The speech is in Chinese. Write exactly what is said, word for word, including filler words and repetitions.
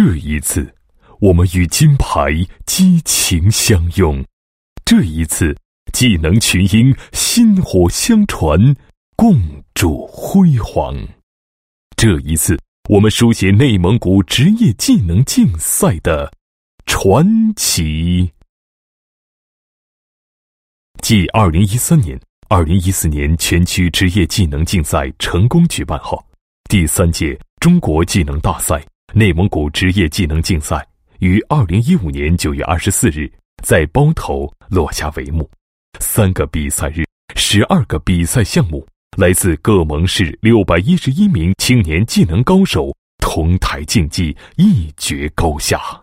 这一次，我们与金牌激情相拥；这一次，技能群英薪火相传，共筑辉煌。这一次，我们书写内蒙古职业技能竞赛的传奇。继二零一三年、二零一四年全区职业技能竞赛成功举办后，第三届中国技能大赛内蒙古职业技能竞赛于二零一五年九月二十四日在包头落下帷幕。三个比赛日，十二个比赛项目，来自各盟市六百一十一名青年技能高手同台竞技，一决高下。